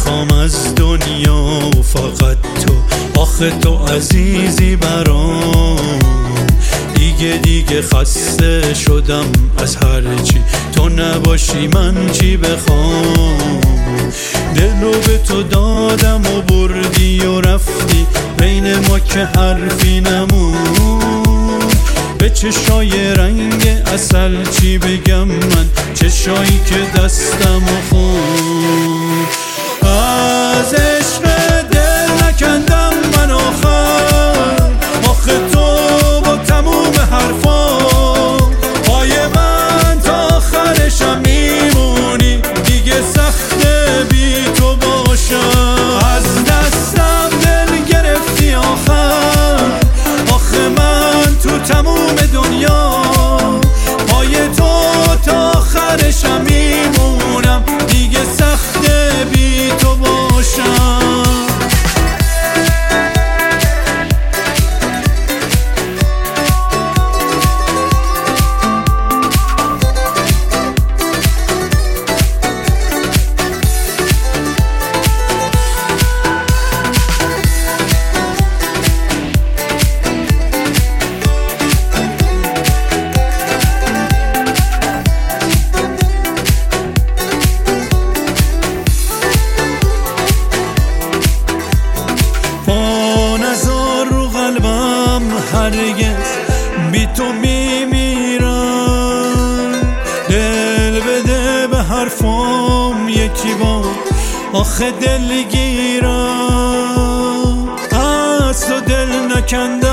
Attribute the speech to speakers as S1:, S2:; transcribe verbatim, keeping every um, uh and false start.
S1: نمیخوام از دنیا فقط تو، آخه تو عزیزی برام. دیگه دیگه خسته شدم از هر چی، تو نباشی من چی بخوام. دلو به تو دادم و بردی و رفتی، بین ما که حرفی نمون. به چشای رنگ عسل چی بگم من، چشایی که دستم و خون. از عشق دل نکندم من آخر، آخه تو با تموم حرفام پای من تا آخرشم میمونی. دیگه سخته بی تو باشم، از دستم دل گرفتی آخر. آخه من تو تموم دنیا پای تو تا آخرشم میمونم. دیگه سخته بی تو باشم. هرگز بی تو میمیرم. دل بده به حرفام یکی بار، آخه دل گیرم. از تو دل نکندم